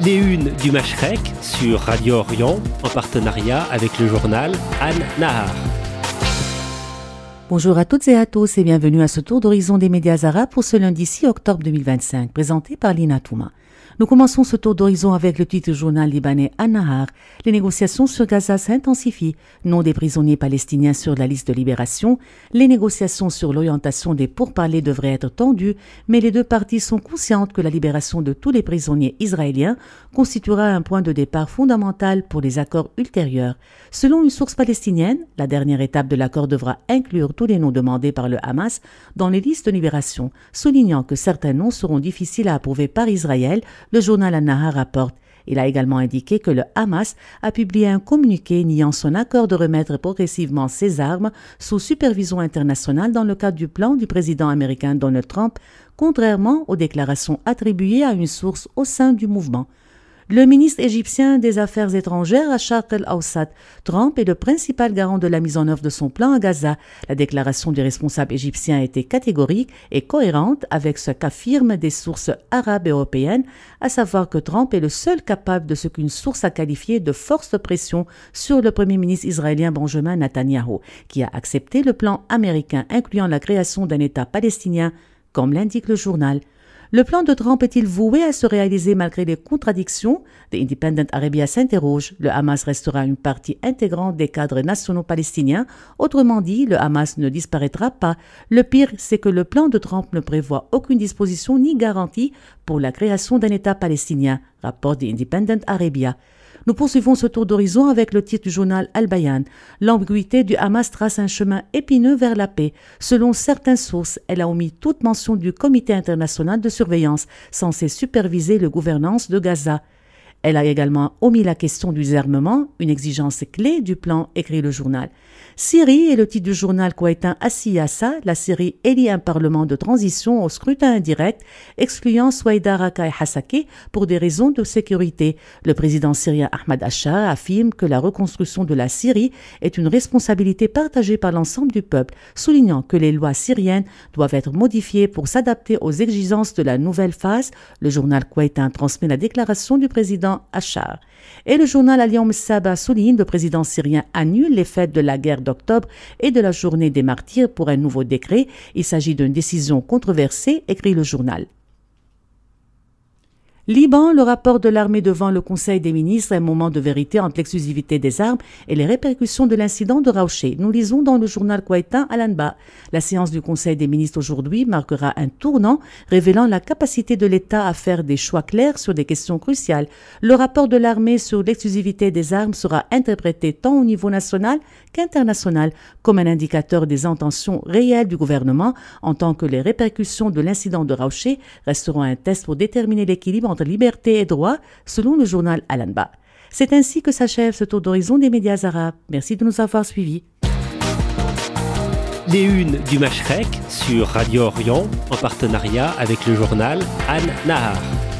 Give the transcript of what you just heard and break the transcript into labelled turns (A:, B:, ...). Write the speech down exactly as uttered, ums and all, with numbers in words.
A: Les unes du Mashrek sur Radio Orient en partenariat avec le journal An-Nahar.
B: Bonjour à toutes et à tous et bienvenue à ce tour d'horizon des médias arabes pour ce lundi six octobre deux mille vingt-cinq, présenté par Lina Touma. Nous commençons ce tour d'horizon avec le titre du journal libanais An-Nahar. Les négociations sur Gaza s'intensifient. Nom des prisonniers palestiniens sur la liste de libération. Les négociations sur l'orientation des pourparlers devraient être tendues, mais les deux parties sont conscientes que la libération de tous les prisonniers israéliens constituera un point de départ fondamental pour les accords ultérieurs. Selon une source palestinienne, la dernière étape de l'accord devra inclure tous les noms demandés par le Hamas dans les listes de libération, soulignant que certains noms seront difficiles à approuver par Israël. Le journal An-Nahar rapporte. Il a également indiqué que le Hamas a publié un communiqué niant son accord de remettre progressivement ses armes sous supervision internationale dans le cadre du plan du président américain Donald Trump, contrairement aux déclarations attribuées à une source au sein du mouvement. Le ministre égyptien des Affaires étrangères à Sharq el-Awsat, Trump est le principal garant de la mise en œuvre de son plan à Gaza. La déclaration du responsable égyptien a été catégorique et cohérente avec ce qu'affirment des sources arabes et européennes, à savoir que Trump est le seul capable de ce qu'une source a qualifié de force de pression sur le premier ministre israélien Benjamin Netanyahu, qui a accepté le plan américain incluant la création d'un État palestinien, comme l'indique le journal. Le plan de Trump est-il voué à se réaliser malgré les contradictions? The Independent Arabia s'interroge. Le Hamas restera une partie intégrante des cadres nationaux palestiniens. Autrement dit, le Hamas ne disparaîtra pas. Le pire, c'est que le plan de Trump ne prévoit aucune disposition ni garantie pour la création d'un État palestinien, rapporte The Independent Arabia. Nous poursuivons ce tour d'horizon avec le titre du journal Al-Bayan. L'ambiguïté du Hamas trace un chemin épineux vers la paix. Selon certaines sources, elle a omis toute mention du Comité international de surveillance censé superviser la gouvernance de Gaza. Elle a également omis la question du désarmement, une exigence clé du plan, écrit le journal. Syrie est le titre du journal koweïtien As-Siyasa. La Syrie élit un parlement de transition au scrutin indirect, excluant Souaïda Rakai Hassaki pour des raisons de sécurité. Le président syrien Ahmad Achar affirme que la reconstruction de la Syrie est une responsabilité partagée par l'ensemble du peuple, soulignant que les lois syriennes doivent être modifiées pour s'adapter aux exigences de la nouvelle phase. Le journal koweïtien transmet la déclaration du président Achar. Et le journal Al-Yawm Saba souligne que le président syrien annule les fêtes de la guerre d'octobre et de la journée des martyrs pour un nouveau décret. Il s'agit d'une décision controversée, écrit le journal. Liban, le rapport de l'armée devant le Conseil des ministres, un moment de vérité entre l'exclusivité des armes et les répercussions de l'incident de Raouché. Nous lisons dans le journal koweïtien Al-Anba. La séance du Conseil des ministres aujourd'hui marquera un tournant, révélant la capacité de l'État à faire des choix clairs sur des questions cruciales. Le rapport de l'armée sur l'exclusivité des armes sera interprété tant au niveau national qu'international comme un indicateur des intentions réelles du gouvernement, en tant que les répercussions de l'incident de Raouché resteront un test pour déterminer l'équilibre entre liberté et droit, selon le journal Al-Anba. C'est ainsi que s'achève ce tour d'horizon des médias arabes. Merci de nous avoir suivis.
A: Les unes du Mashrek sur Radio Orient en partenariat avec le journal An-Nahar.